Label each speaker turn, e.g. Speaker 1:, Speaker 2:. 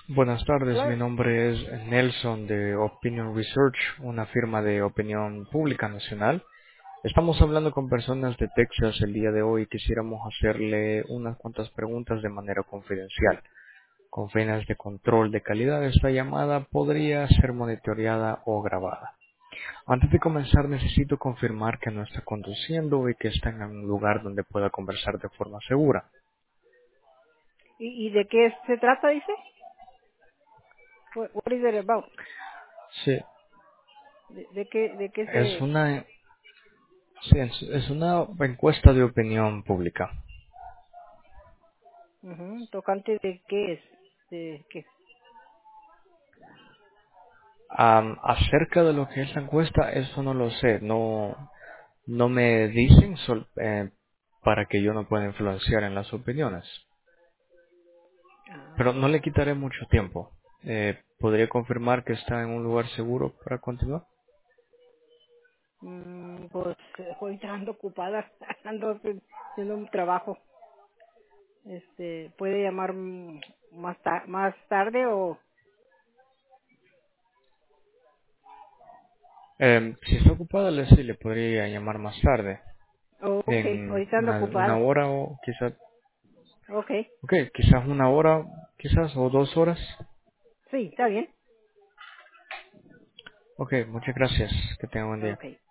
Speaker 1: Buenas tardes, mi
Speaker 2: Hello.
Speaker 1: nombre es Nelson de Opinion Research, una firma de opinión pública nacional. Estamos hablando con personas de Texas el día de hoy y quisiéramos hacerle unas cuantas preguntas de manera confidencial. Con fines de control de calidad, esta llamada podría ser monitoreada o grabada. Antes de comenzar, necesito confirmar que no está conduciendo y que está en un lugar donde pueda conversar de forma segura.
Speaker 2: ¿Y de qué se trata, dice? What is it about?
Speaker 1: Sí,
Speaker 2: ¿De qué
Speaker 1: es
Speaker 2: se...
Speaker 1: una, es una encuesta de opinión pública.
Speaker 2: tocante de qué es? ¿De qué?
Speaker 1: Acerca de lo que es la encuesta, eso no lo sé. No me dicen para que yo no pueda influenciar en las opiniones. Pero no le quitaré mucho tiempo. ¿Podría confirmar que está en un lugar seguro para continuar?
Speaker 2: Pues ahorita ando ocupada, ando haciendo un trabajo. ¿Puede llamar más tarde o...?
Speaker 1: Si está ocupada, sí, le podría llamar más tarde.
Speaker 2: Ok,
Speaker 1: En
Speaker 2: ahorita ando
Speaker 1: una
Speaker 2: ocupada.
Speaker 1: hora o quizás...
Speaker 2: Ok,
Speaker 1: Ok, quizás una hora, quizás, o 2 horas.
Speaker 2: sí, está bien.
Speaker 1: Ok, muchas gracias. Que tenga buen día.
Speaker 2: Ok.